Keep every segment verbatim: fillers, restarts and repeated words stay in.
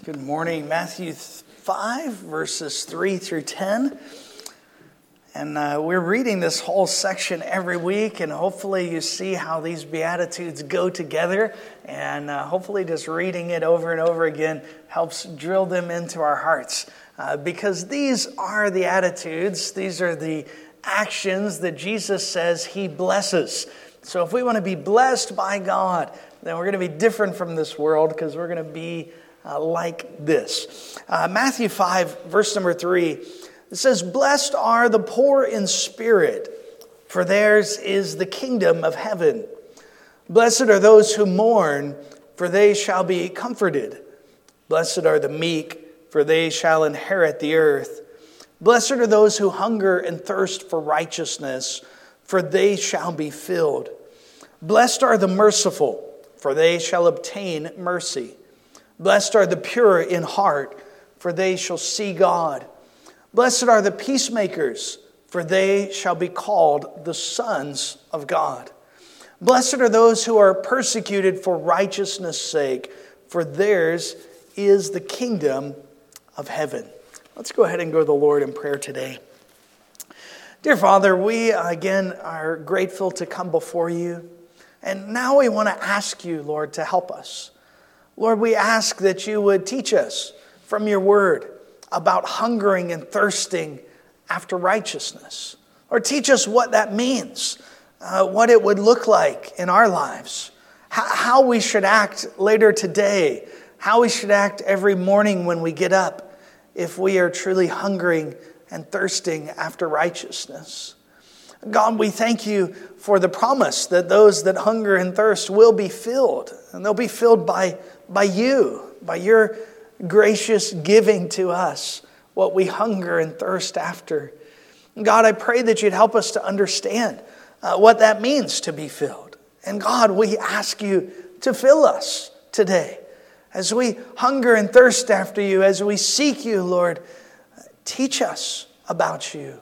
Good morning. Matthew five, verses three through ten. And uh, we're reading this whole section every week, and hopefully you see how these Beatitudes go together. And uh, hopefully just reading it over and over again helps drill them into our hearts. Uh, because these are the attitudes, these are the actions that Jesus says he blesses. So if we want to be blessed by God, then we're going to be different from this world, because we're going to be uh, like this. Uh, Matthew five, verse number three, it says, "Blessed are the poor in spirit, for theirs is the kingdom of heaven. Blessed are those who mourn, for they shall be comforted. Blessed are the meek, for they shall inherit the earth. Blessed are those who hunger and thirst for righteousness, for they shall be filled. Blessed are the merciful, for they shall obtain mercy. Blessed are the pure in heart, for they shall see God. Blessed are the peacemakers, for they shall be called the sons of God. Blessed are those who are persecuted for righteousness' sake, for theirs is the kingdom of heaven." Let's go ahead and go to the Lord in prayer today. Dear Father, we again are grateful to come before you. And now we want to ask you, Lord, to help us. Lord, we ask that you would teach us from your word about hungering and thirsting after righteousness. Or teach us what that means, uh, what it would look like in our lives, how, how we should act later today, how we should act every morning when we get up if we are truly hungering and thirsting after righteousness. God, we thank you for the promise that those that hunger and thirst will be filled. And they'll be filled by, by you, by your gracious giving to us what we hunger and thirst after. God, I pray that you'd help us to understand uh, what that means to be filled. And God, we ask you to fill us today. As we hunger and thirst after you, as we seek you, Lord, teach us about you.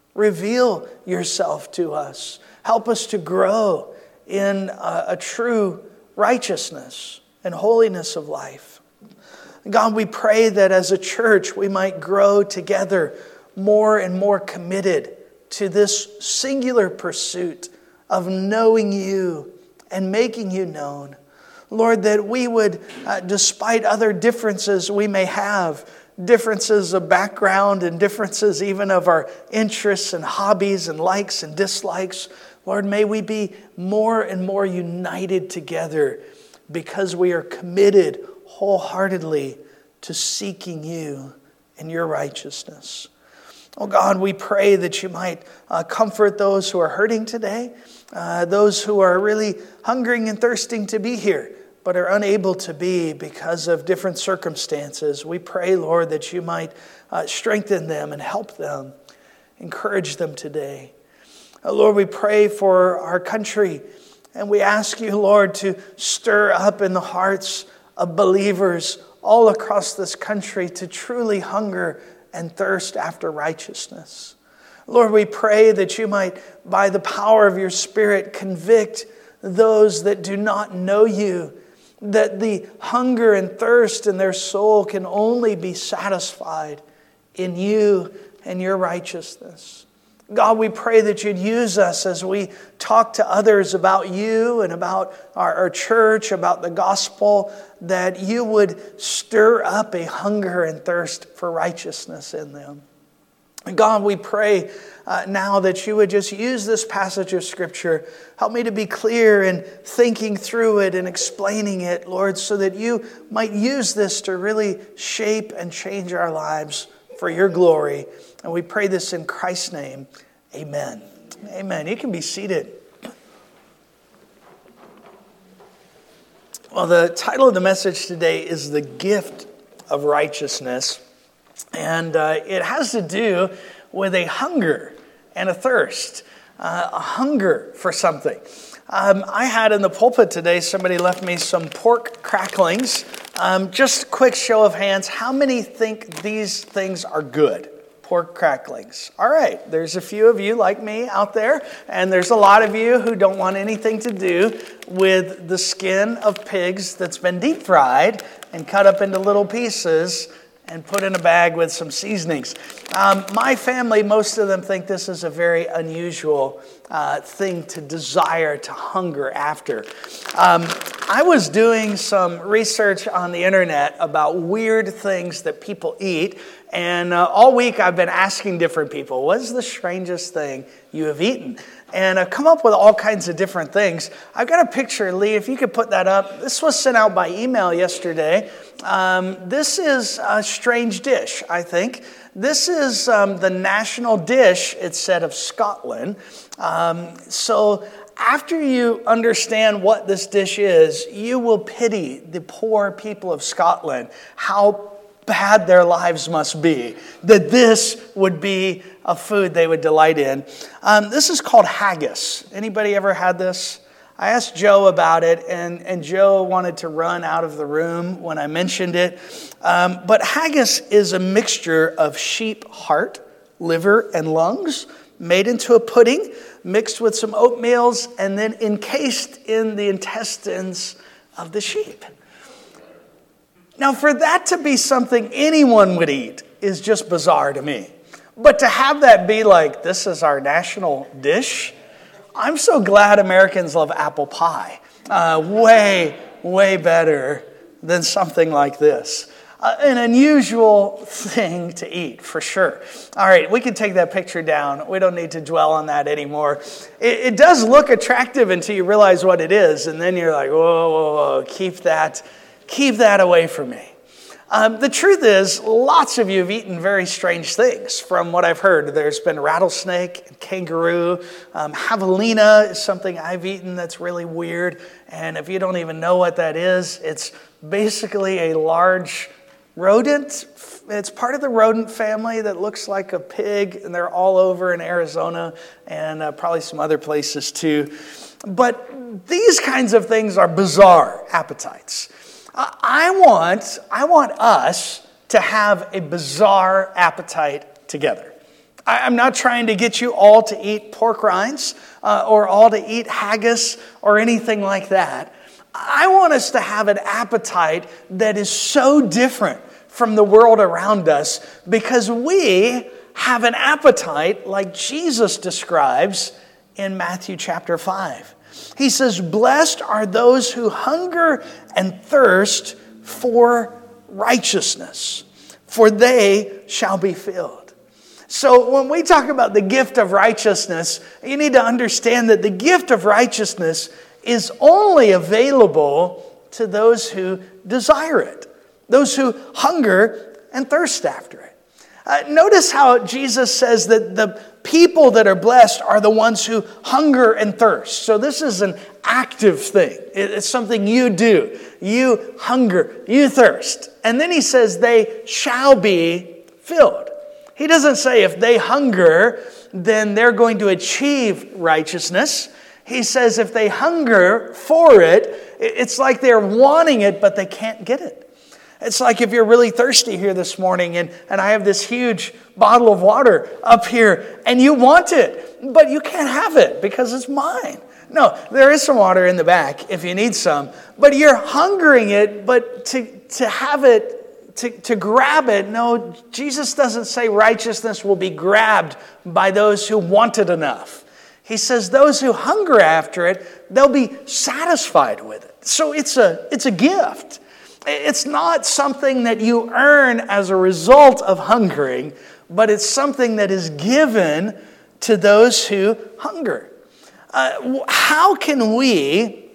Reveal yourself to us. Help us to grow in a, a true righteousness and holiness of life. God, we pray that as a church we might grow together more and more committed to this singular pursuit of knowing you and making you known. Lord, that we would, uh, despite other differences we may have, differences of background and differences even of our interests and hobbies and likes and dislikes, Lord, may we be more and more united together because we are committed wholeheartedly to seeking you and your righteousness. Oh God, we pray that you might uh, comfort those who are hurting today, uh, those who are really hungering and thirsting to be here, but are unable to be because of different circumstances. We pray, Lord, that you might uh, strengthen them and help them, encourage them today. Uh, Lord, we pray for our country, and we ask you, Lord, to stir up in the hearts of believers all across this country to truly hunger and thirst after righteousness. Lord, we pray that you might, by the power of your Spirit, convict those that do not know you, that the hunger and thirst in their soul can only be satisfied in you and your righteousness. God, we pray that you'd use us as we talk to others about you and about our, our church, about the gospel, that you would stir up a hunger and thirst for righteousness in them. And God, we pray uh, now that you would just use this passage of Scripture. Help me to be clear in thinking through it and explaining it, Lord, so that you might use this to really shape and change our lives for your glory. And we pray this in Christ's name. Amen. Amen. You can be seated. Well, the title of the message today is The Gift of Righteousness. And uh, it has to do with a hunger and a thirst, uh, a hunger for something. Um, I had in the pulpit today, somebody left me some pork cracklings. Um, just a quick show of hands. How many think these things are good? pork cracklings. All right, there's a few of you like me out there, and there's a lot of you who don't want anything to do with the skin of pigs that's been deep fried and cut up into little pieces and put in a bag with some seasonings. Um, my family, most of them think this is a very unusual uh, thing to desire, to hunger after. Um, I was doing some research on the internet about weird things that people eat, and uh, all week I've been asking different people, what is the strangest thing you have eaten? And I've come up with all kinds of different things. I've got a picture, Lee, if you could put that up. This was sent out by email yesterday. Um, this is a strange dish, I think. This is um, the national dish, it said, of Scotland. Um, so after you understand what this dish is, you will pity the poor people of Scotland, how bad their lives must be, that this would be a food they would delight in. Um, this is called haggis. Anybody ever had this? I asked Joe about it, and, and Joe wanted to run out of the room when I mentioned it. Um, but haggis is a mixture of sheep heart, liver, and lungs made into a pudding, mixed with some oatmeals, and then encased in the intestines of the sheep. Now, for that to be something anyone would eat is just bizarre to me. But to have that be like, this is our national dish, I'm so glad Americans love apple pie. Uh, way, way better than something like this. Uh, an unusual thing to eat, for sure. All right, we can take that picture down. We don't need to dwell on that anymore. It, it does look attractive until you realize what it is, and then you're like, whoa, whoa, whoa, keep that Keep that away from me. Um, the truth is, lots of you have eaten very strange things from what I've heard. There's been rattlesnake, and kangaroo, um, javelina is something I've eaten that's really weird. And if you don't even know what that is, it's basically a large rodent. It's part of the rodent family that looks like a pig, and they're all over in Arizona and uh, probably some other places too. But these kinds of things are bizarre appetites. I want, I want us to have a bizarre appetite together. I, I'm not trying to get you all to eat pork rinds uh, or all to eat haggis or anything like that. I want us to have an appetite that is so different from the world around us because we have an appetite like Jesus describes in Matthew chapter five. He says, blessed are those who hunger and thirst for righteousness, for they shall be filled. So when we talk about the gift of righteousness, you need to understand that the gift of righteousness is only available to those who desire it, those who hunger and thirst after it. Uh, notice how Jesus says that the people that are blessed are the ones who hunger and thirst. So this is an active thing. It's something you do. You hunger, you thirst. And then he says they shall be filled. He doesn't say if they hunger, then they're going to achieve righteousness. He says if they hunger for it, it's like they're wanting it, but they can't get it. It's like if you're really thirsty here this morning and, and I have this huge bottle of water up here and you want it, but you can't have it because it's mine. No, there is some water in the back if you need some, but you're hungering it, but to, to have it, to, to grab it, no, Jesus doesn't say righteousness will be grabbed by those who want it enough. He says those who hunger after it, they'll be satisfied with it. So it's a, it's a gift. It's not something that you earn as a result of hungering, but it's something that is given to those who hunger. Uh, how can we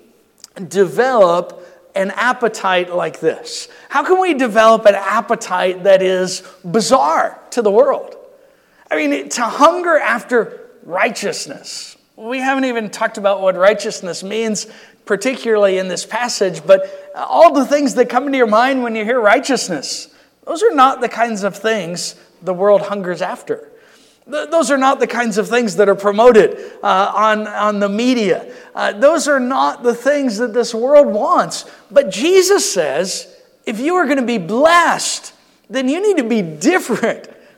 develop an appetite like this? How can we develop an appetite that is bizarre to the world? I mean, to hunger after righteousness. We haven't even talked about what righteousness means, particularly in this passage, but all the things that come into your mind when you hear righteousness, those are not the kinds of things the world hungers after. Those are not the kinds of things that are promoted uh, on, on the media. Uh, those are not the things that this world wants. But Jesus says, if you are going to be blessed, then you need to be different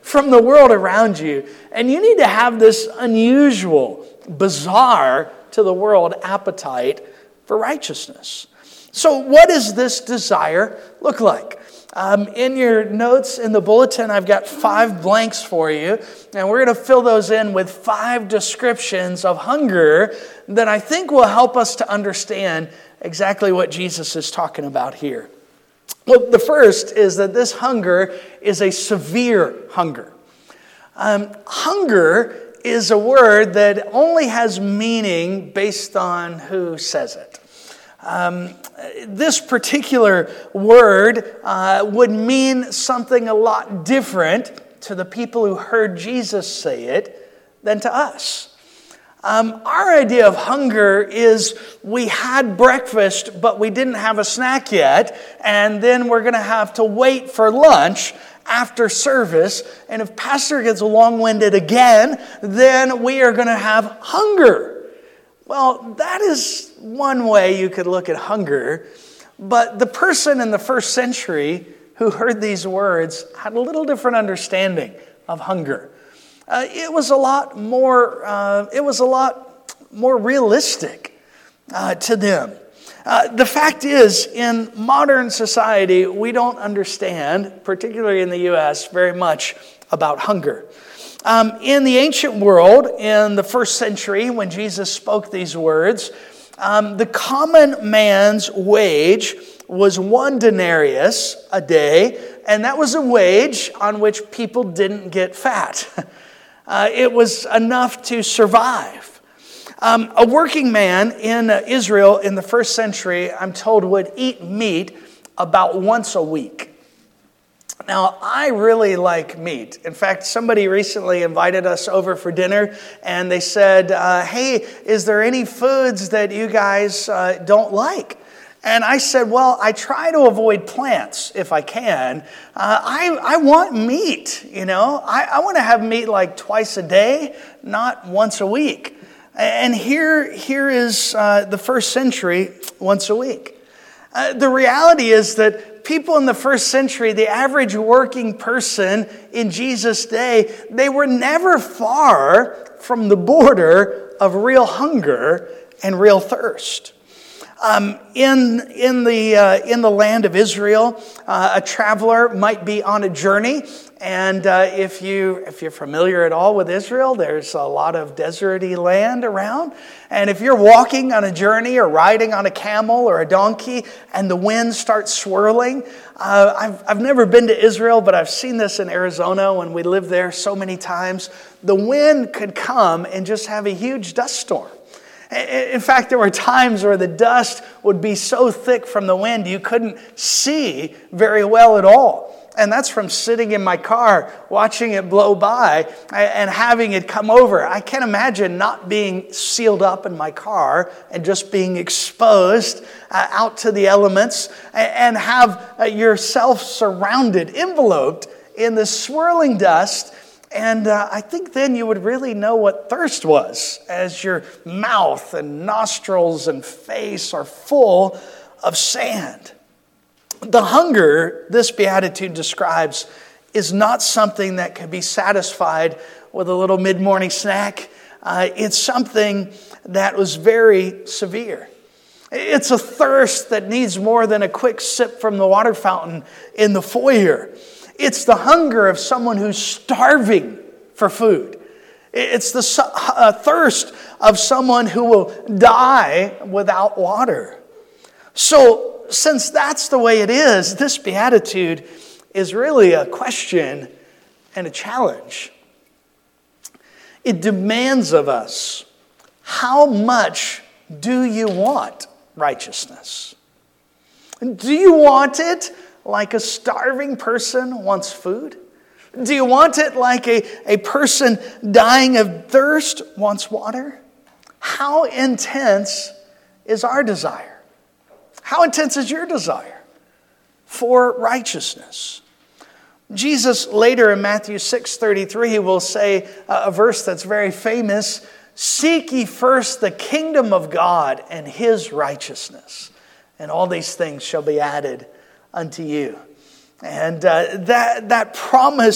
from the world around you. And you need to have this unusual, bizarre to the world appetite for righteousness. So what does this desire look like? Um, in your notes in the bulletin, I've got five blanks for you, and we're going to fill those in with five descriptions of hunger that I think will help us to understand exactly what Jesus is talking about here. Well, the first is that this hunger is a severe hunger. Um, hunger is a word that only has meaning based on who says it. Um, this particular word uh, would mean something a lot different to the people who heard Jesus say it than to us. Um, our idea of hunger is we had breakfast, but we didn't have a snack yet, and then we're going to have to wait for lunch after service, and if Pastor gets long-winded again, then we are going to have hunger. Well, that is one way you could look at hunger, but the person in the first century who heard these words had a little different understanding of hunger. Uh, it was a lot more. Uh, it was a lot more realistic uh, to them. Uh, the fact is, in modern society, we don't understand, particularly in the U S, very much about hunger. Um, in the ancient world, in the first century, when Jesus spoke these words, um, the common man's wage was one denarius a day, and that was a wage on which people didn't get fat. Uh, it was enough to survive. Um, a working man in uh, Israel in the first century, I'm told, would eat meat about once a week. Now, I really like meat. In fact, somebody recently invited us over for dinner, and they said, uh, hey, is there any foods that you guys uh, don't like? And I said, well, I try to avoid plants if I can. Uh, I, I want meat, you know. I, I want to have meat like twice a day, not once a week. And here, here is uh, the first century once a week. Uh, the reality is that people in the first century, the average working person in Jesus' day, they were never far from the border of real hunger and real thirst. Um, in in the uh, in the land of Israel, uh, a traveler might be on a journey, and uh, if you if you're familiar at all with Israel, there's a lot of deserty land around. And if you're walking on a journey or riding on a camel or a donkey, and the wind starts swirling, uh, I've I've never been to Israel, but I've seen this in Arizona when we lived there so many times. The wind could come and just have a huge dust storm. In fact, there were times where the dust would be so thick from the wind you couldn't see very well at all. And that's from sitting in my car, watching it blow by and having it come over. I can't imagine not being sealed up in my car and just being exposed uh, out to the elements and have uh, yourself surrounded, enveloped in the swirling dust. And uh, I think then you would really know what thirst was, as your mouth and nostrils and face are full of sand. The hunger this beatitude describes is not something that can be satisfied with a little mid-morning snack. Uh, it's something that was very severe. It's a thirst that needs more than a quick sip from the water fountain in the foyer. It's the hunger of someone who's starving for food. It's the uh, thirst of someone who will die without water. So, since that's the way it is, this beatitude is really a question and a challenge. It demands of us, how much do you want righteousness? Do you want it like a starving person wants food? Do you want it like a, a person dying of thirst wants water? How intense is our desire? How intense is your desire for righteousness? Jesus later in Matthew six thirty-three will say a verse that's very famous, "Seek ye first the kingdom of God and his righteousness, and all these things shall be added unto you." And uh, that that promise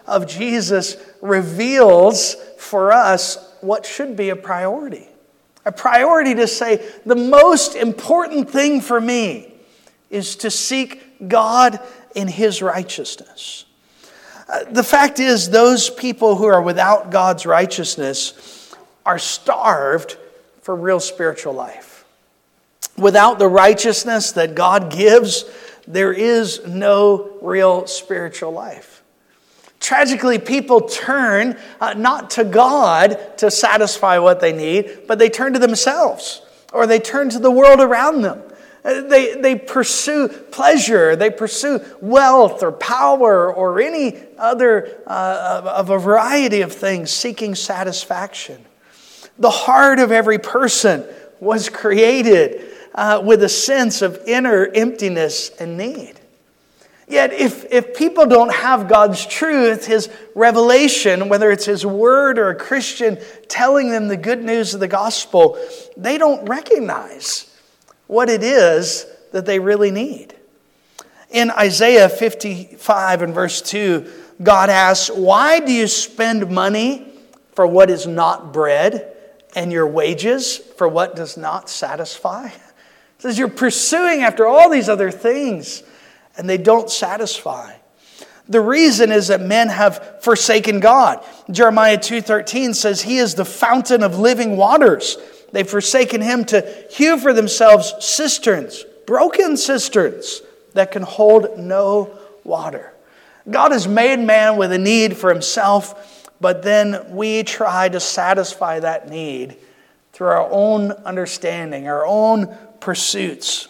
of Jesus reveals for us what should be a priority. A priority to say, the most important thing for me is to seek God in His righteousness. Uh, the fact is, those people who are without God's righteousness are starved for real spiritual life. Without the righteousness that God gives, there is no real spiritual life. Tragically, people turn uh, not to God to satisfy what they need, but they turn to themselves, or they turn to the world around them. Uh, they, they pursue pleasure, they pursue wealth or power or any other uh, of a variety of things, seeking satisfaction. The heart of every person was created uh, with a sense of inner emptiness and need. Yet if, if people don't have God's truth, His revelation, whether it's His word or a Christian telling them the good news of the gospel, they don't recognize what it is that they really need. In Isaiah fifty-five and verse two, God asks, "Why do you spend money for what is not bread, and your wages for what does not satisfy?" It says you're pursuing after all these other things, and they don't satisfy. The reason is that men have forsaken God. Jeremiah two thirteen says He is the fountain of living waters. They've forsaken Him to hew for themselves cisterns, broken cisterns that can hold no water. God has made man with a need for Himself, but then we try to satisfy that need through our own understanding, our own pursuits.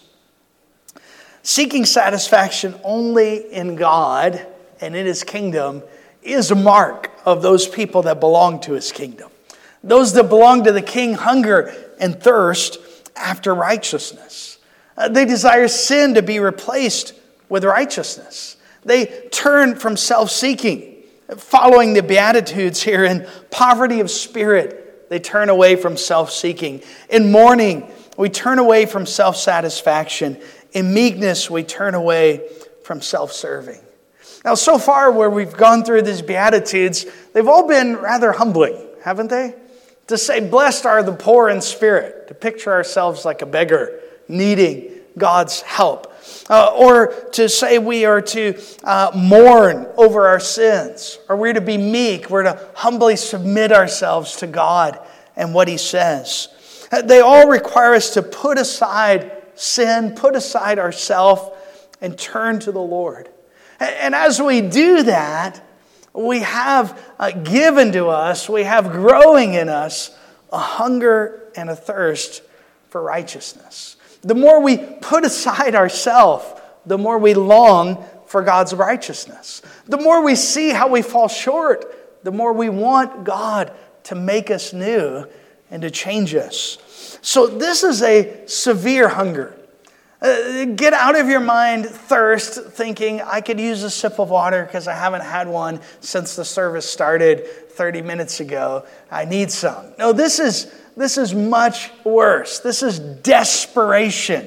Seeking satisfaction only in God and in His kingdom is a mark of those people that belong to His kingdom. Those that belong to the King hunger and thirst after righteousness. Uh, they desire sin to be replaced with righteousness. They turn from self-seeking, following the Beatitudes here. In poverty of spirit, they turn away from self-seeking. In mourning, we turn away from self-satisfaction. In meekness, we turn away from self-serving. Now, so far where we've gone through these Beatitudes, they've all been rather humbling, haven't they? To say, blessed are the poor in spirit, to picture ourselves like a beggar needing God's help. Uh, or to say we are to uh, mourn over our sins, or we're to be meek, we're to humbly submit ourselves to God and what He says. Uh, they all require us to put aside sin, put aside ourselves, and turn to the Lord. And, and as we do that, we have uh, given to us, we have growing in us a hunger and a thirst for righteousness. The more we put aside ourselves, the more we long for God's righteousness. The more we see how we fall short, the more we want God to make us new and to change us. So this is a severe hunger. Uh, get out of your mind thirst, thinking I could use a sip of water because I haven't had one since the service started thirty minutes ago. I need some. No, this is this is much worse. This is desperation.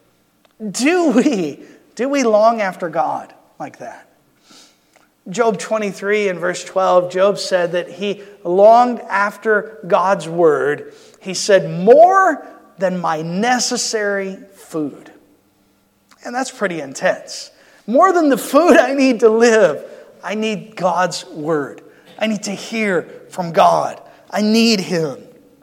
Do we do we long after God like that? Job twenty-three and verse twelve, Job said that he longed after God's word. He said, more than my necessary food. And that's pretty intense. More than the food I need to live, I need God's word. I need to hear from God. I need Him.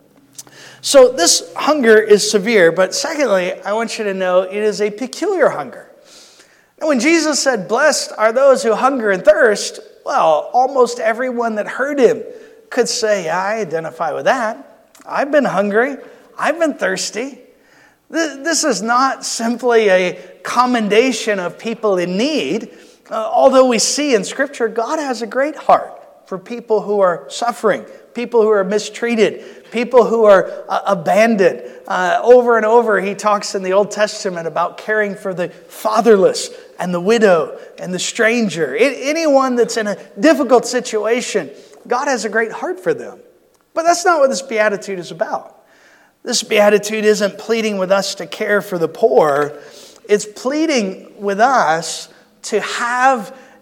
So this hunger is severe, but secondly, I want you to know it is a peculiar hunger. And when Jesus said, blessed are those who hunger and thirst, well, almost everyone that heard Him could say, yeah, I identify with that. I've been hungry. I've been thirsty. This is not simply a commendation of people in need. Uh, although we see in Scripture, God has a great heart for people who are suffering, people who are mistreated, people who are uh, abandoned. Uh, over and over, He talks in the Old Testament about caring for the fatherless and the widow and the stranger. I- anyone that's in a difficult situation, God has a great heart for them. But that's not what this beatitude is about. This beatitude isn't pleading with us to care for the poor. It's pleading with us to have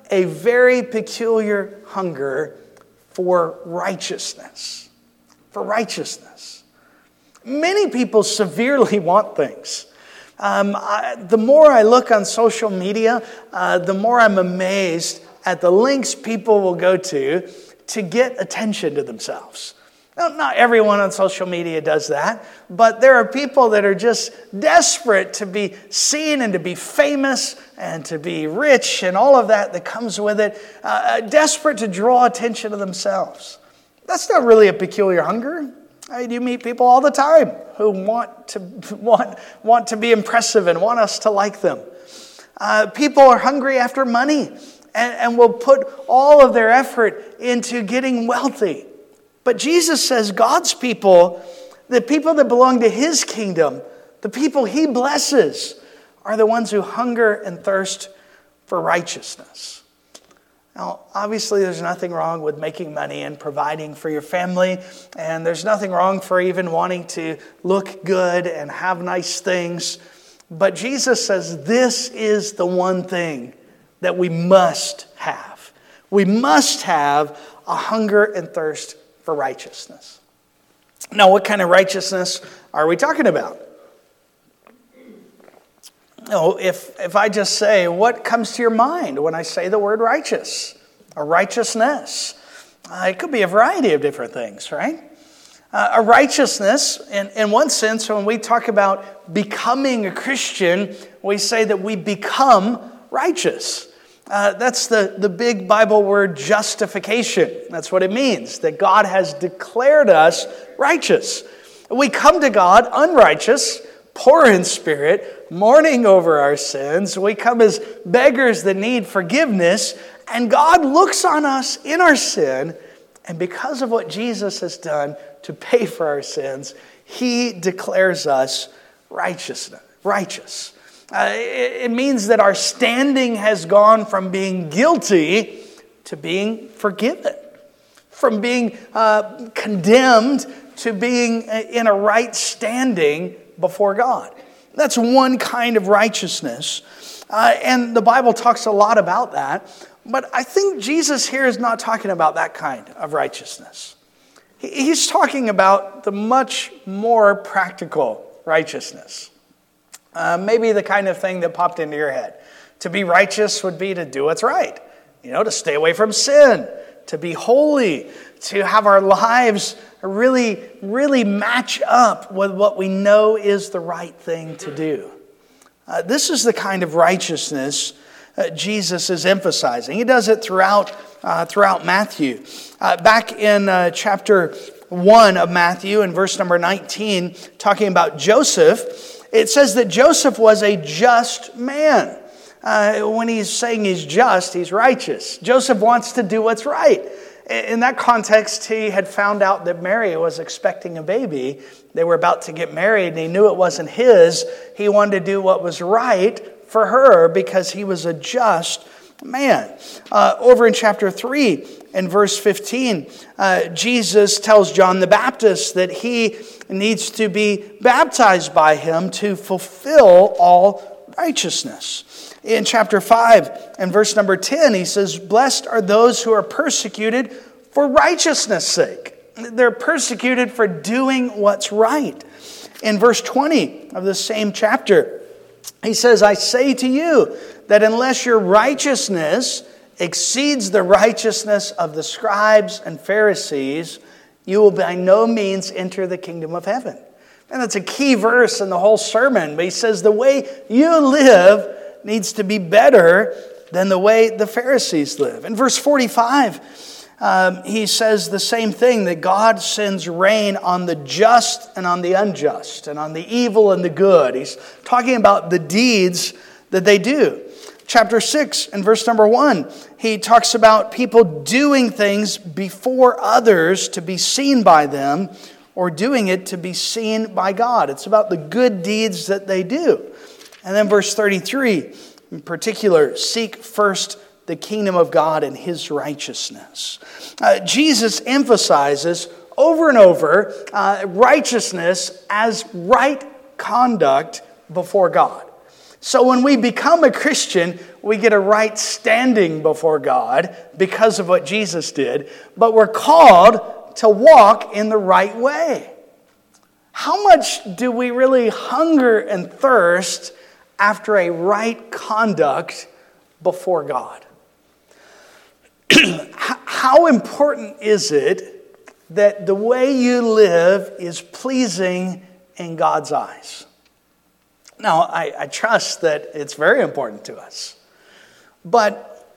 a very peculiar hunger for righteousness. For righteousness. Many people severely want things. Um, I, the more I look on social media, uh, the more I'm amazed at the lengths people will go to to get attention to themselves. Now, not everyone on social media does that, but there are people that are just desperate to be seen and to be famous and to be rich and all of that that comes with it, uh, desperate to draw attention to themselves. That's not really a peculiar hunger. I mean, you meet people all the time who want to want, want to be impressive and want us to like them. Uh, people are hungry after money and, and will put all of their effort into getting wealthy. But Jesus says God's people, the people that belong to His kingdom, the people He blesses, are the ones who hunger and thirst for righteousness. Now, obviously, there's nothing wrong with making money and providing for your family, and there's nothing wrong for even wanting to look good and have nice things. But Jesus says this is the one thing that we must have. We must have a hunger and thirst for righteousness. Now, what kind of righteousness are we talking about? No, if, if I just say, what comes to your mind when I say the word righteous or righteousness? Uh, it could be a variety of different things, right? Uh, a righteousness, in, in one sense, when we talk about becoming a Christian, we say that we become righteous. Uh, that's the, the big Bible word justification. That's what it means, that God has declared us righteous. We come to God unrighteous, poor in spirit, mourning over our sins. We come as beggars that need forgiveness, and God looks on us in our sin, and because of what Jesus has done to pay for our sins, He declares us righteous. righteous. Uh, it, it means that our standing has gone from being guilty to being forgiven, from being uh, condemned to being in a right standing before God. That's one kind of righteousness. Uh, and the Bible talks a lot about that. But I think Jesus here is not talking about that kind of righteousness. He, he's talking about the much more practical righteousness. Uh, maybe the kind of thing that popped into your head. To be righteous would be to do what's right. You know, to stay away from sin. To be holy. To have our lives really, really match up with what we know is the right thing to do. Uh, this is the kind of righteousness uh, Jesus is emphasizing. He does it throughout uh, throughout Matthew. Uh, back in uh, chapter one of Matthew, in verse number nineteen, talking about Joseph, it says that Joseph was a just man. Uh, when he's saying he's just, he's righteous. Joseph wants to do what's right. In that context, he had found out that Mary was expecting a baby. They were about to get married, and he knew it wasn't his. He wanted to do what was right for her because he was a just man. Uh, over in chapter three, in verse fifteen, uh, Jesus tells John the Baptist that he needs to be baptized by him to fulfill all righteousness. In chapter five and verse number ten, he says, "Blessed are those who are persecuted for righteousness' sake." They're persecuted for doing what's right. In verse twenty of the same chapter, he says, "I say to you that unless your righteousness exceeds the righteousness of the scribes and Pharisees, you will by no means enter the kingdom of heaven." And that's a key verse in the whole sermon. But he says the way you live needs to be better than the way the Pharisees live. In verse forty-five, um, he says the same thing, that God sends rain on the just and on the unjust, and on the evil and the good. He's talking about the deeds that they do. Chapter six and verse number one, he talks about people doing things before others to be seen by them, or doing it to be seen by God. It's about the good deeds that they do. And then verse thirty-three, in particular, seek first the kingdom of God and His righteousness. Uh, Jesus emphasizes over and over uh, righteousness as right conduct before God. So when we become a Christian, we get a right standing before God because of what Jesus did, but we're called to walk in the right way. How much do we really hunger and thirst after a right conduct before God? How important is it that the way you live is pleasing in God's eyes? Now, I, I trust that it's very important to us. But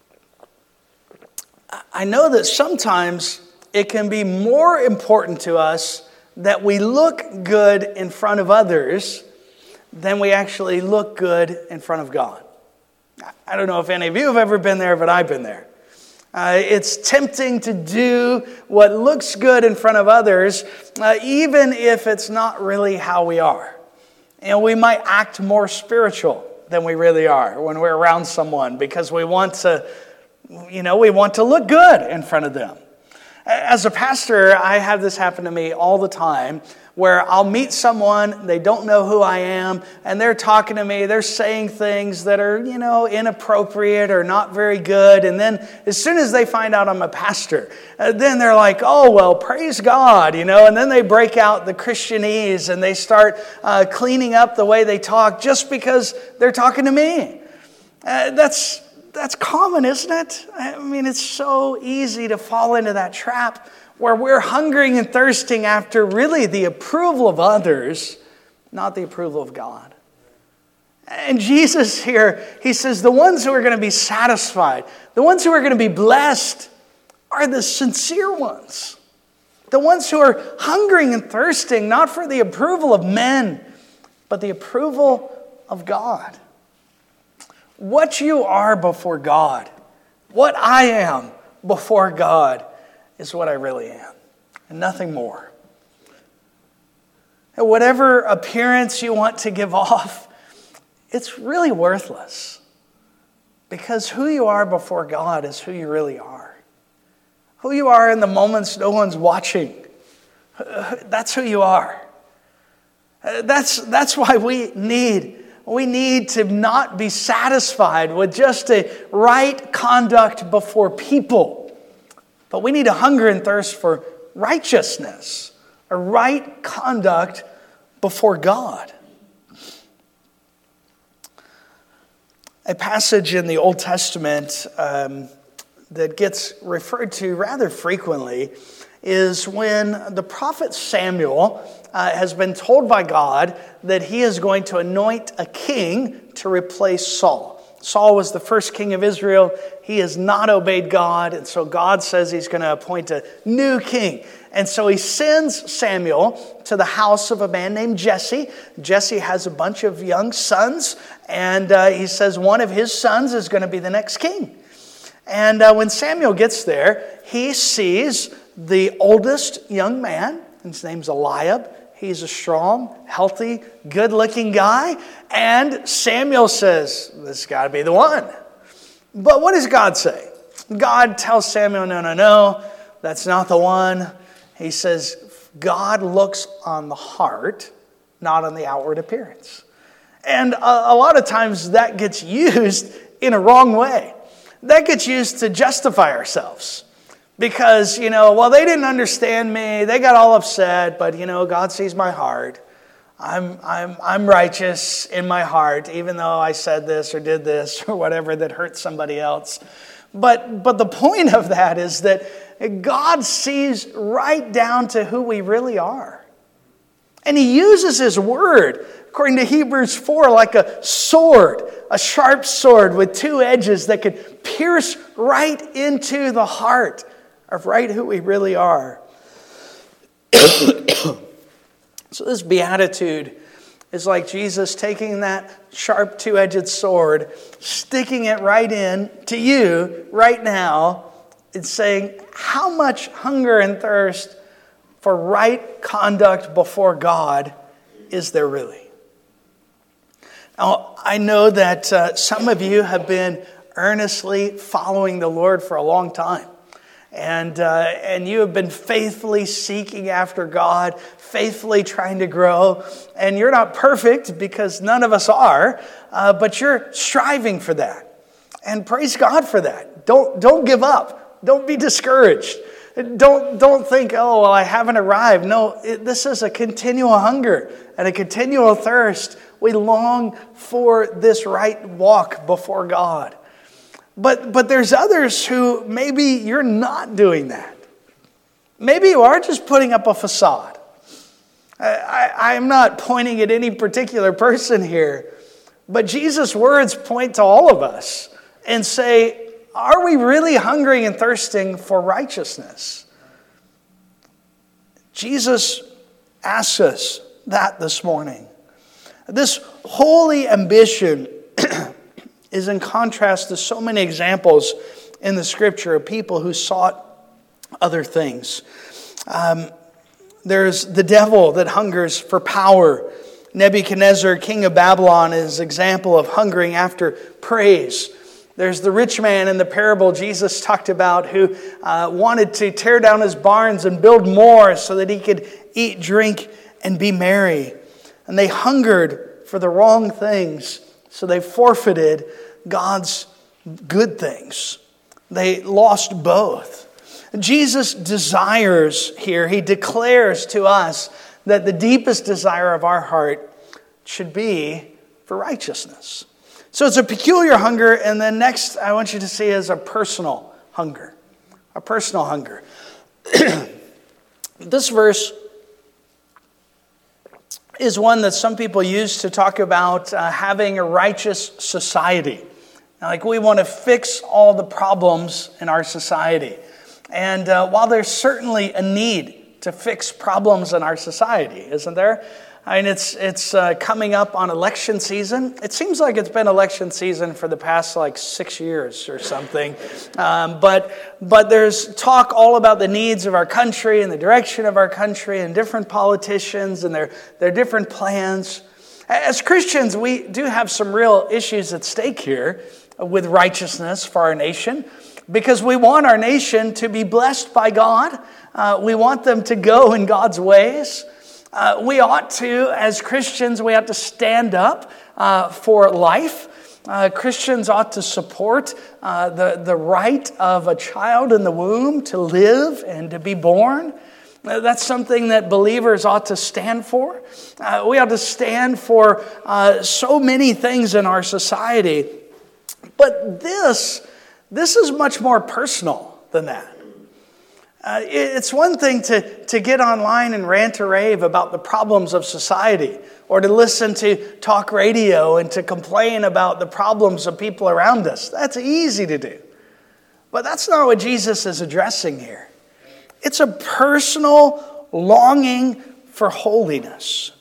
I know that sometimes it can be more important to us that we look good in front of others than we actually look good in front of God. I don't know if any of you have ever been there, but I've been there. Uh, it's tempting to do what looks good in front of others, uh, even if it's not really how we are. And we might act more spiritual than we really are when we're around someone because we want to, you know, we want to look good in front of them. As a pastor, I have this happen to me all the time where I'll meet someone, they don't know who I am, and they're talking to me, they're saying things that are, you know, inappropriate or not very good, and then as soon as they find out I'm a pastor, uh, then they're like, oh, well, praise God, you know, and then they break out the Christianese and they start uh, cleaning up the way they talk just because they're talking to me. Uh, that's That's common, isn't it? I mean, it's so easy to fall into that trap where we're hungering and thirsting after really the approval of others, not the approval of God. And Jesus here, he says the ones who are going to be satisfied, the ones who are going to be blessed are the sincere ones. The ones who are hungering and thirsting, not for the approval of men, but the approval of God. What you are before God, what I am before God, is what I really am, and nothing more. And whatever appearance you want to give off, it's really worthless. Because who you are before God is who you really are. Who you are in the moments no one's watching, that's who you are. That's, that's why we need We need to not be satisfied with just a right conduct before people. But we need to hunger and thirst for righteousness, a right conduct before God. A passage in the Old Testament um, that gets referred to rather frequently is when the prophet Samuel uh, has been told by God that he is going to anoint a king to replace Saul. Saul was the first king of Israel. He has not obeyed God, and so God says he's going to appoint a new king. And so he sends Samuel to the house of a man named Jesse. Jesse has a bunch of young sons, and uh, he says one of his sons is going to be the next king. And uh, when Samuel gets there, he sees the oldest young man. His name's Eliab. He's a strong, healthy, good-looking guy. And Samuel says, this has got to be the one. But what does God say? God tells Samuel, no, no, no, that's not the one. He says, God looks on the heart, not on the outward appearance. And a, a lot of times that gets used in a wrong way. That gets used to justify ourselves. Because, you know, well, they didn't understand me. They got all upset. But, you know, God sees my heart. I'm, I'm, I'm righteous in my heart, even though I said this or did this or whatever that hurt somebody else. But, but the point of that is that God sees right down to who we really are. And he uses his word, according to Hebrews four, like a sword, a sharp sword with two edges that could pierce right into the heart of right who we really are. So this beatitude is like Jesus taking that sharp two-edged sword, sticking it right in to you right now, and saying, how much hunger and thirst for right conduct before God is there really? Now, I know that uh, some of you have been earnestly following the Lord for a long time. And uh, and you have been faithfully seeking after God, faithfully trying to grow. And you're not perfect, because none of us are, uh, but you're striving for that. And praise God for that. Don't don't give up. Don't be discouraged. Don't don't think, oh, well, I haven't arrived. No, it, this is a continual hunger and a continual thirst. We long for this right walk before God. But but there's others who maybe you're not doing that. Maybe you are just putting up a facade. I, I, I'm not pointing at any particular person here, but Jesus' words point to all of us and say, are we really hungering and thirsting for righteousness? Jesus asks us that this morning. This holy ambition is in contrast to so many examples in the Scripture of people who sought other things. Um, there's the devil that hungers for power. Nebuchadnezzar, king of Babylon, is an example of hungering after praise. There's the rich man in the parable Jesus talked about who uh, wanted to tear down his barns and build more so that he could eat, drink, and be merry. And they hungered for the wrong things, so they forfeited God's good things. They lost both. Jesus desires here, he declares to us that the deepest desire of our heart should be for righteousness. So it's a peculiar hunger, and then next I want you to see is a personal hunger. A personal hunger. This verse is one that some people use to talk about uh, having a righteous society. Like, we want to fix all the problems in our society. And uh, while there's certainly a need to fix problems in our society, isn't there? I mean, it's it's uh, coming up on election season. It seems like it's been election season for the past like six years or something. Um, but but there's talk all about the needs of our country and the direction of our country and different politicians and their, their different plans. As Christians, we do have some real issues at stake here with righteousness for our nation, because we want our nation to be blessed by God. Uh, we want them to go in God's ways. Uh, we ought to, as Christians, we ought to stand up uh, for life. Uh, Christians ought to support uh, the, the right of a child in the womb to live and to be born. Uh, that's something that believers ought to stand for. Uh, we ought to stand for uh, so many things in our society. But this, this is much more personal than that. Uh, it's one thing to, to get online and rant or rave about the problems of society, or to listen to talk radio and to complain about the problems of people around us. That's easy to do. But that's not what Jesus is addressing here. It's a personal longing for holiness.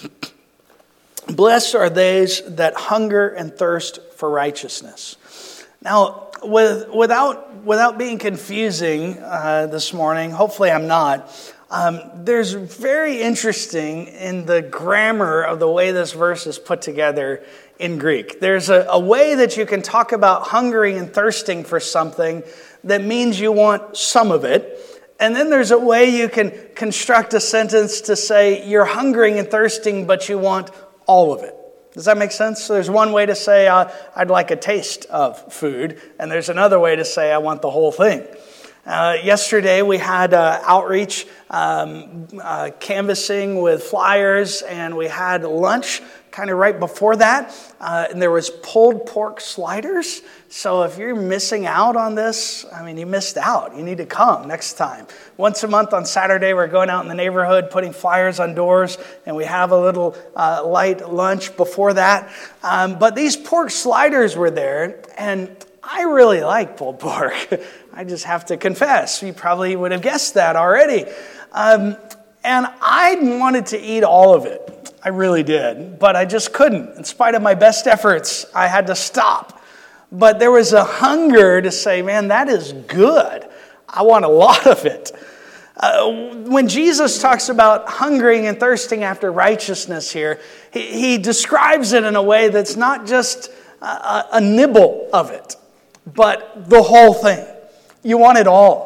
Blessed are those that hunger and thirst for righteousness. Now, with, without, without being confusing uh, this morning, hopefully I'm not, um, there's very interesting in the grammar of the way this verse is put together in Greek. There's a, a way that you can talk about hungering and thirsting for something that means you want some of it. And then there's a way you can construct a sentence to say you're hungering and thirsting, but you want all of it. Does that make sense? So there's one way to say uh, I'd like a taste of food, and there's another way to say I want the whole thing. Uh, yesterday we had uh, outreach, um, uh, canvassing with flyers, and we had lunch kind of right before that. Uh, and there was pulled pork sliders. So if you're missing out on this, I mean, you missed out. You need to come next time. Once a month on Saturday, we're going out in the neighborhood, putting flyers on doors, and we have a little uh, light lunch before that. Um, but these pork sliders were there, and I really like pulled pork. I just have to confess. You probably would have guessed that already. Um, and I wanted to eat all of it. I really did. But I just couldn't. In spite of my best efforts, I had to stop. But there was a hunger to say, man, that is good. I want a lot of it. Uh, when Jesus talks about hungering and thirsting after righteousness here, he, he describes it in a way that's not just a, a nibble of it, but the whole thing. You want it all.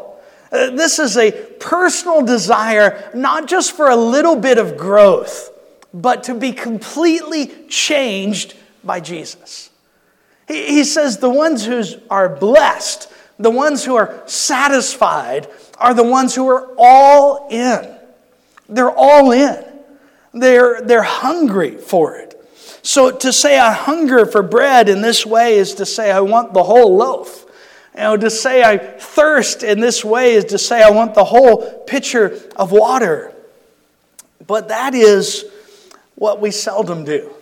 Uh, this is a personal desire, not just for a little bit of growth, but to be completely changed by Jesus. He, he says the ones who are blessed, the ones who are satisfied, are the ones who are all in. They're all in. They're, they're hungry for it. So to say I hunger for bread in this way is to say I want the whole loaf. You know, to say I thirst in this way is to say I want the whole pitcher of water. But that is what we seldom do.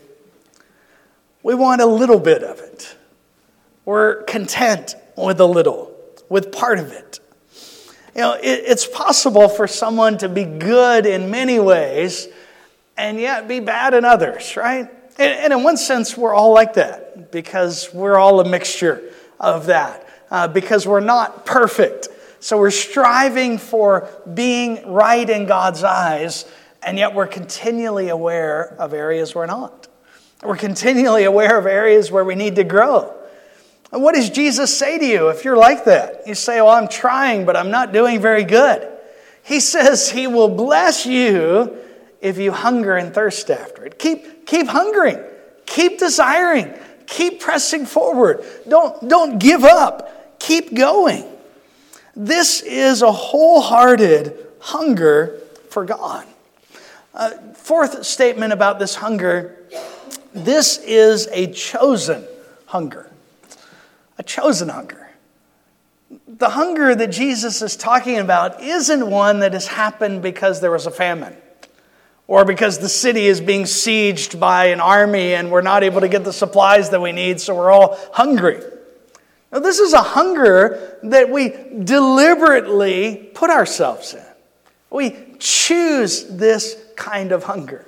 We want a little bit of it. We're content with a little, with part of it. You know, it, it's possible for someone to be good in many ways and yet be bad in others, right? And, and in one sense, we're all like that because we're all a mixture of that. Uh, because we're not perfect. So we're striving for being right in God's eyes, and yet we're continually aware of areas we're not. We're continually aware of areas where we need to grow. And what does Jesus say to you if you're like that? You say, well, I'm trying, but I'm not doing very good. He says he will bless you if you hunger and thirst after it. Keep, keep hungering. Keep desiring. Keep pressing forward. Don't, don't give up. Keep going. This is a wholehearted hunger for God. Uh, fourth statement about this hunger, this is a chosen hunger. A chosen hunger. The hunger that Jesus is talking about isn't one that has happened because there was a famine, or because the city is being sieged by an army and we're not able to get the supplies that we need, so we're all hungry. Now, this is a hunger that we deliberately put ourselves in. We choose this kind of hunger.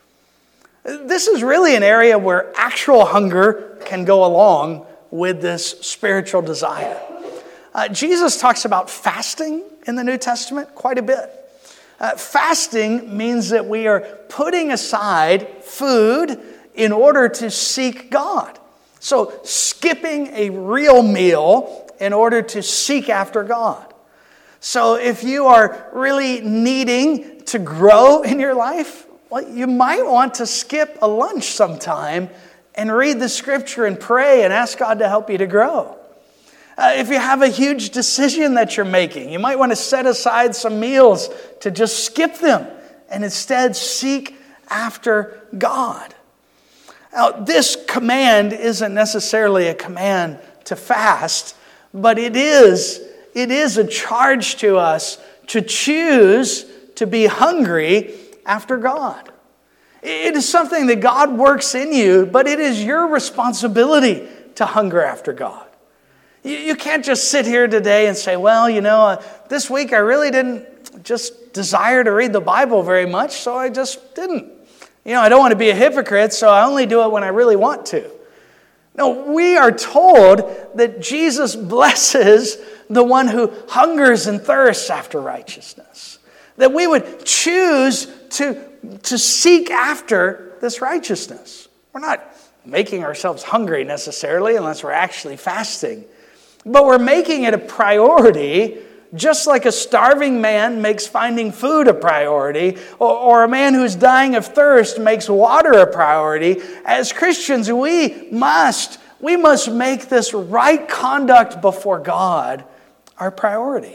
This is really an area where actual hunger can go along with this spiritual desire. Uh, Jesus talks about fasting in the New Testament quite a bit. Uh, fasting means that we are putting aside food in order to seek God. So skipping a real meal in order to seek after God. So if you are really needing to grow in your life, well, you might want to skip a lunch sometime and read the scripture and pray and ask God to help you to grow. Uh, if you have a huge decision that you're making, you might want to set aside some meals to just skip them and instead seek after God. Now, this command isn't necessarily a command to fast, but it is, it is a charge to us to choose to be hungry after God. It is something that God works in you, but it is your responsibility to hunger after God. You, you can't just sit here today and say, well, you know, uh, this week I really didn't just desire to read the Bible very much, so I just didn't. You know, I don't want to be a hypocrite, so I only do it when I really want to. No, we are told that Jesus blesses the one who hungers and thirsts after righteousness. That we would choose to, to seek after this righteousness. We're not making ourselves hungry necessarily unless we're actually fasting. But we're making it a priority, just like a starving man makes finding food a priority, or, or a man who's dying of thirst makes water a priority. As Christians, we must, we must make this right conduct before God our priority.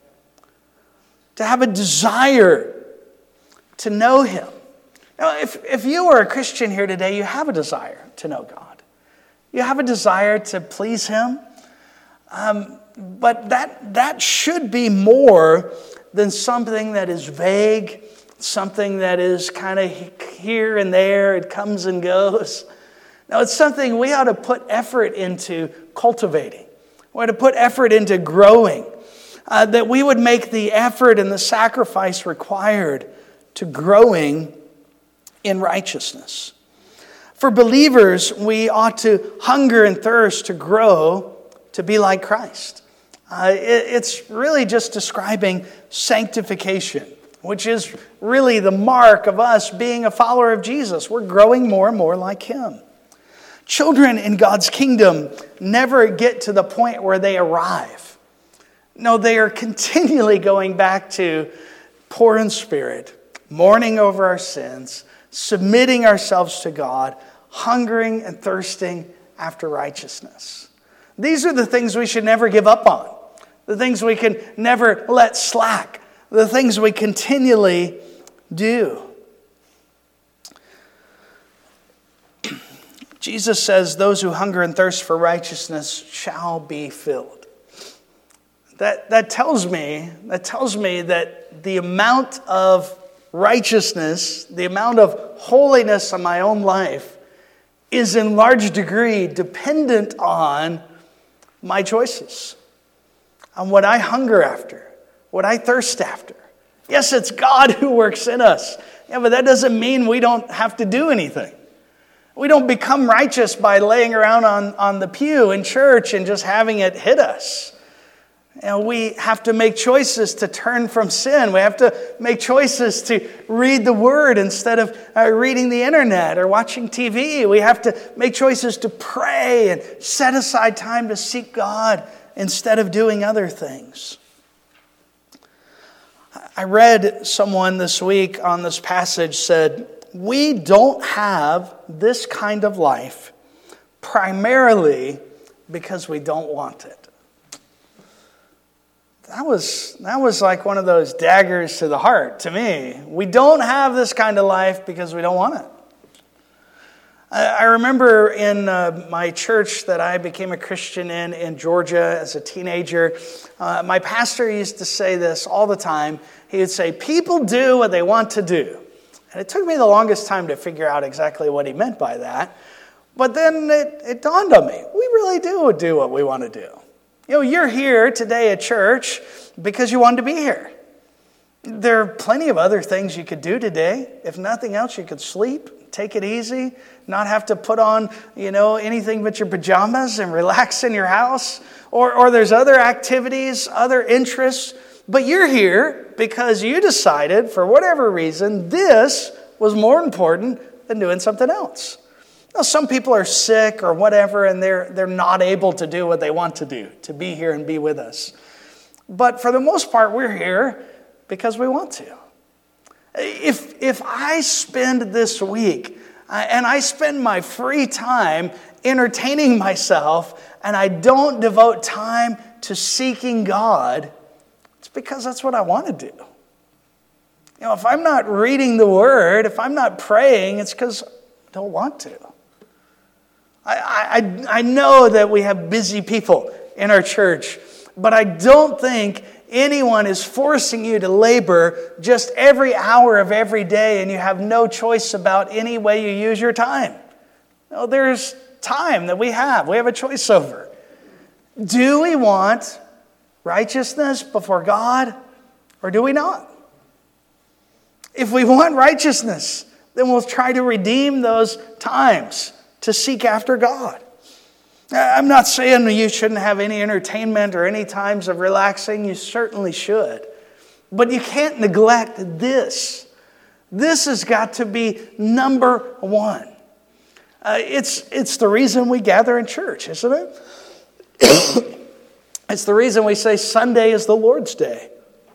To have a desire to know Him. Now, if, if you are a Christian here today, you have a desire to know God. You have a desire to please Him. Um, But that that should be more than something that is vague, something that is kind of here and there, it comes and goes. No, it's something we ought to put effort into cultivating. We ought to put effort into growing. Uh, that we would make the effort and the sacrifice required to growing in righteousness. For believers, we ought to hunger and thirst to grow to be like Christ. Uh, it, it's really just describing sanctification, which is really the mark of us being a follower of Jesus. We're growing more and more like Him. Children in God's kingdom never get to the point where they arrive. No, they are continually going back to poor in spirit, mourning over our sins, submitting ourselves to God, hungering and thirsting after righteousness. These are the things we should never give up on, the things we can never let slack, the things we continually do. Jesus says, those who hunger and thirst for righteousness shall be filled. That, that tells me, that tells me that the amount of righteousness, the amount of holiness in my own life is in large degree dependent on my choices, on what I hunger after, what I thirst after. Yes, it's God who works in us. Yeah, but that doesn't mean we don't have to do anything. We don't become righteous by laying around on, on the pew in church and just having it hit us. You know, we have to make choices to turn from sin. We have to make choices to read the Word instead of uh, reading the internet or watching T V. We have to make choices to pray and set aside time to seek God instead of doing other things. I read someone this week on this passage said, we don't have this kind of life primarily because we don't want it. That was, that was like one of those daggers to the heart to me. We don't have this kind of life because we don't want it. I, I remember in uh, my church that I became a Christian in, in Georgia as a teenager, uh, my pastor used to say this all the time. He would say, people do what they want to do. And it took me the longest time to figure out exactly what he meant by that. But then it, it dawned on me. We really do do what we want to do. You know, you're here today at church because you wanted to be here. There are plenty of other things you could do today. If nothing else, you could sleep, take it easy, not have to put on, you know, anything but your pajamas and relax in your house. Or, or there's other activities, other interests. But you're here because you decided, for whatever reason, this was more important than doing something else. Now, some people are sick or whatever, and they're, they're not able to do what they want to do, to be here and be with us. But for the most part, we're here because we want to. If, if I spend this week, and I spend my free time entertaining myself, and I don't devote time to seeking God, it's because that's what I want to do. You know, if I'm not reading the Word, if I'm not praying, it's because I don't want to. I, I, I know that we have busy people in our church, but I don't think anyone is forcing you to labor just every hour of every day and you have no choice about any way you use your time. No, there's time that we have. We have a choice over. Do we want righteousness before God or do we not? If we want righteousness, then we'll try to redeem those times to seek after God. I'm not saying you shouldn't have any entertainment or any times of relaxing. You certainly should. But you can't neglect this. This has got to be number one. Uh, it's, it's the reason we gather in church, isn't it? It's the reason we say Sunday is the Lord's Day.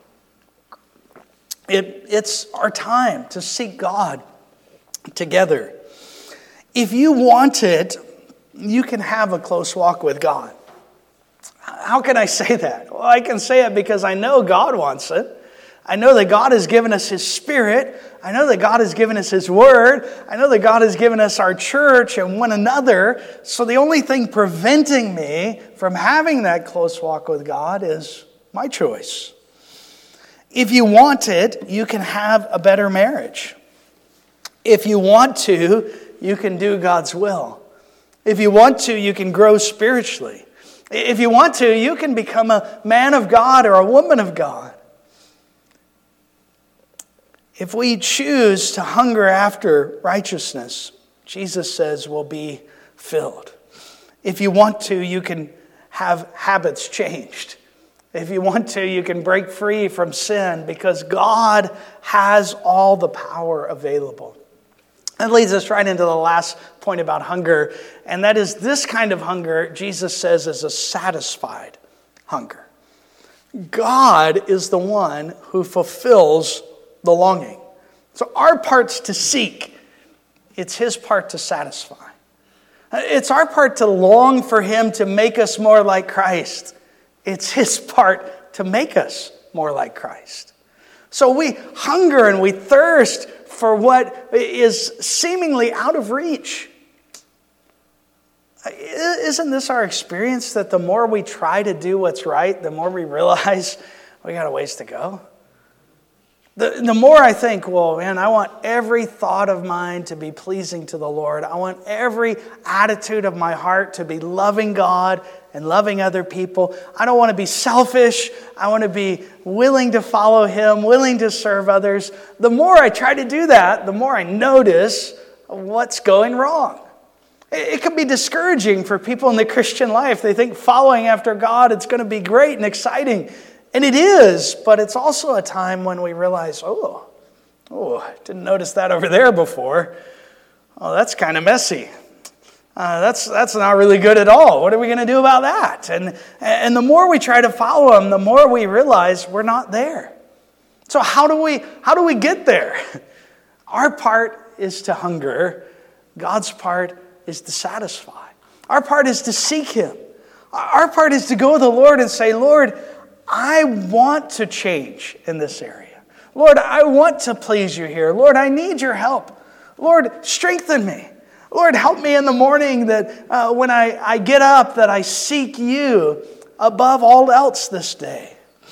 It, it's our time to seek God together. If you want it, you can have a close walk with God. How can I say that? Well, I can say it because I know God wants it. I know that God has given us His Spirit. I know that God has given us His Word. I know that God has given us our church and one another. So the only thing preventing me from having that close walk with God is my choice. If you want it, you can have a better marriage. If you want to, you can do God's will. If you want to, you can grow spiritually. If you want to, you can become a man of God or a woman of God. If we choose to hunger after righteousness, Jesus says we'll be filled. If you want to, you can have habits changed. If you want to, you can break free from sin because God has all the power available. That leads us right into the last point about hunger, and that is this kind of hunger, Jesus says, is a satisfied hunger. God is the one who fulfills the longing. So our part's to seek. It's his part to satisfy. It's our part to long for him to make us more like Christ. It's his part to make us more like Christ. So we hunger and we thirst for what is seemingly out of reach. Isn't this our experience, that the more we try to do what's right, the more we realize we got a ways to go? The, the more I think, well, man, I want every thought of mine to be pleasing to the Lord. I want every attitude of my heart to be loving God and loving other people. I don't want to be selfish. I want to be willing to follow him, willing to serve others. The more I try to do that, the more I notice what's going wrong. It can be discouraging for people in the Christian life. They think following after God, it's going to be great and exciting. And it is, but it's also a time when we realize, oh, oh, I didn't notice that over there before. Oh, that's kind of messy. Uh, that's that's not really good at all. What are we going to do about that? And, and the more we try to follow him, the more we realize we're not there. So how do we how do we get there? Our part is to hunger. God's part is to satisfy. Our part is to seek him. Our part is to go to the Lord and say, Lord, I want to change in this area. Lord, I want to please you here. Lord, I need your help. Lord, strengthen me. Lord, help me in the morning that uh, when I, I get up, that I seek you above all else this day.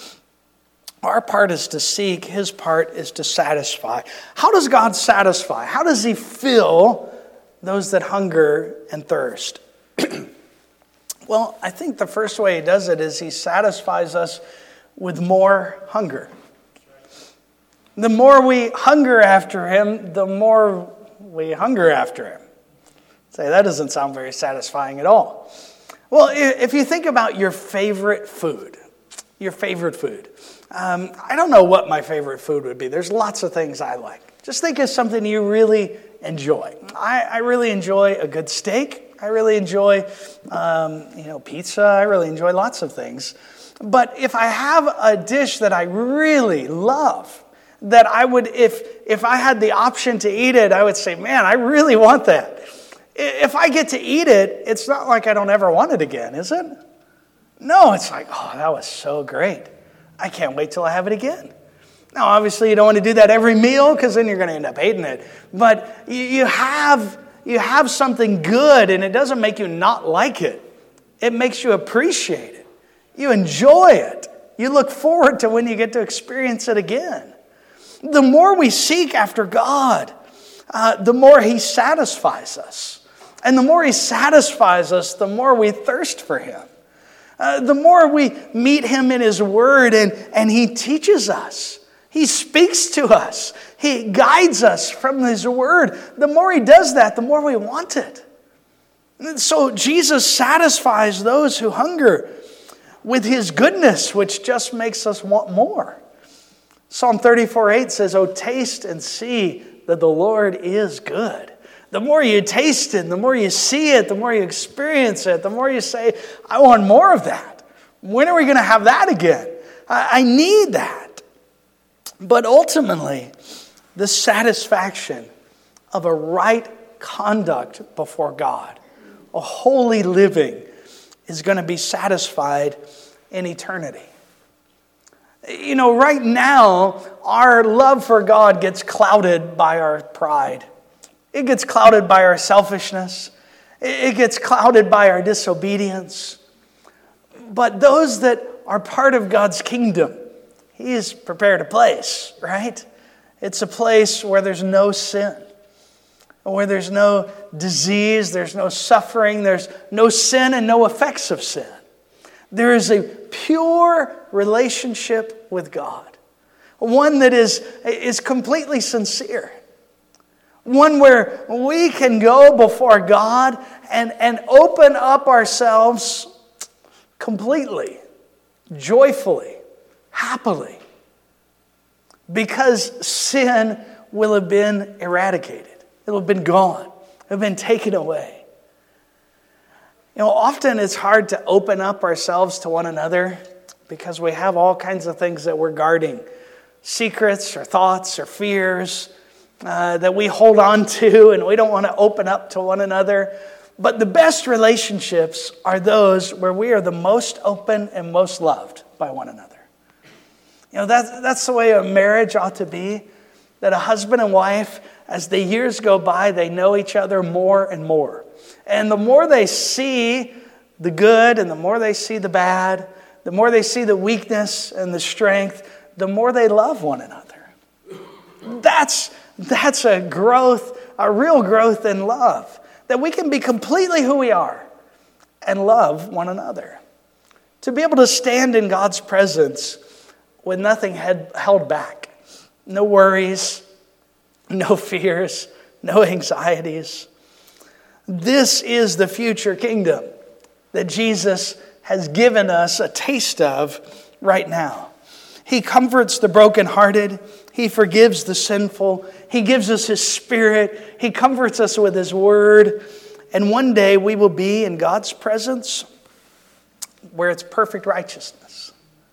Our part is to seek. His part is to satisfy. How does God satisfy? How does he fill those that hunger and thirst? Well, I think the first way he does it is he satisfies us with more hunger. The more we hunger after him, the more we hunger after him. Say, that doesn't sound very satisfying at all. Well, if you think about your favorite food, your favorite food. Um, I don't know what my favorite food would be. There's lots of things I like. Just think of something you really enjoy. I, I really enjoy a good steak. I really enjoy, um, you know, pizza. I really enjoy lots of things. But if I have a dish that I really love, that I would, if if I had the option to eat it, I would say, man, I really want that. If I get to eat it, it's not like I don't ever want it again, is it? No, it's like, oh, that was so great. I can't wait till I have it again. Now, obviously, you don't want to do that every meal because then you're going to end up hating it. But you, you have... You have something good and it doesn't make you not like it. It makes you appreciate it. You enjoy it. You look forward to when you get to experience it again. The more we seek after God, uh, the more he satisfies us. And the more he satisfies us, the more we thirst for him. Uh, the more we meet him in his word and, and he teaches us. He speaks to us. He guides us from his word. The more he does that, the more we want it. So Jesus satisfies those who hunger with his goodness, which just makes us want more. Psalm thirty-four eight says, "Oh, taste and see that the Lord is good." The more you taste it, the more you see it, the more you experience it, the more you say, I want more of that. When are we going to have that again? I, I need that. But ultimately, the satisfaction of a right conduct before God, a holy living, is going to be satisfied in eternity. You know, right now, our love for God gets clouded by our pride. It gets clouded by our selfishness. It gets clouded by our disobedience. But those that are part of God's kingdom, he has prepared a place, right? It's a place where there's no sin, where there's no disease, there's no suffering, there's no sin and no effects of sin. There is a pure relationship with God, one that is, is completely sincere, one where we can go before God and, and open up ourselves completely, joyfully, happily, because sin will have been eradicated. It'll have been gone. It'll have been taken away. You know, often it's hard to open up ourselves to one another because we have all kinds of things that we're guarding. Secrets or thoughts or fears uh, that we hold on to and we don't want to open up to one another. But the best relationships are those where we are the most open and most loved by one another. You know, that, that's the way a marriage ought to be. That a husband and wife, as the years go by, they know each other more and more. And the more they see the good and the more they see the bad, the more they see the weakness and the strength, the more they love one another. That's, that's a growth, a real growth in love. That we can be completely who we are and love one another. To be able to stand in God's presence with nothing had held back. No worries, no fears, no anxieties. This is the future kingdom that Jesus has given us a taste of right now. He comforts the brokenhearted. He forgives the sinful. He gives us His Spirit. He comforts us with His Word. And one day we will be in God's presence where it's perfect righteousness.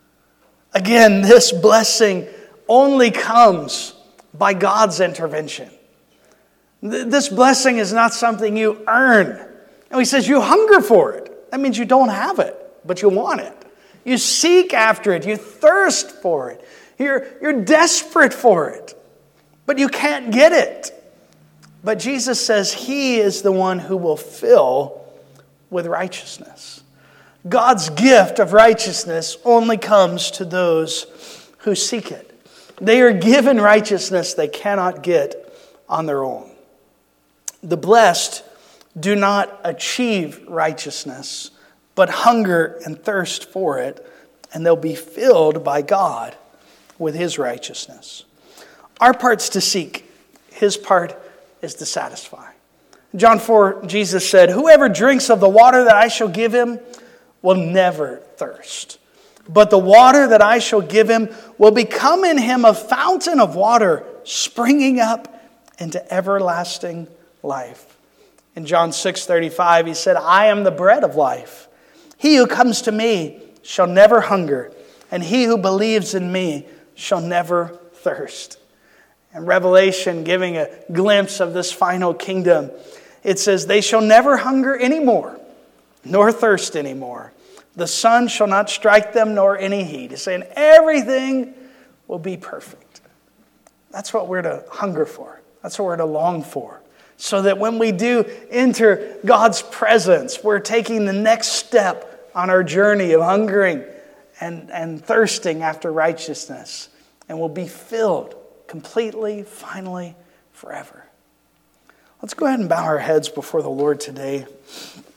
Again, this blessing only comes by God's intervention. This blessing is not something you earn. And He says you hunger for it. That means you don't have it, but you want it. You seek after it. You thirst for it. You're, you're desperate for it, but you can't get it. But Jesus says He is the one who will fill with righteousness. God's gift of righteousness only comes to those who seek it. They are given righteousness they cannot get on their own. The blessed do not achieve righteousness, but hunger and thirst for it, and they'll be filled by God with His righteousness. Our part's to seek. His part is to satisfy. John four, Jesus said, "Whoever drinks of the water that I shall give him will never thirst. But the water that I shall give him will become in him a fountain of water springing up into everlasting life." In John six thirty-five, He said, "I am the bread of life. He who comes to me shall never hunger, and he who believes in me shall never thirst." And Revelation, giving a glimpse of this final kingdom, it says, "They shall never hunger anymore, nor thirst anymore. The sun shall not strike them, nor any heat." He's saying everything will be perfect. That's what we're to hunger for. That's what we're to long for. So that when we do enter God's presence, we're taking the next step on our journey of hungering and, and thirsting after righteousness. And we'll be filled completely, finally, forever. Let's go ahead and bow our heads before the Lord today.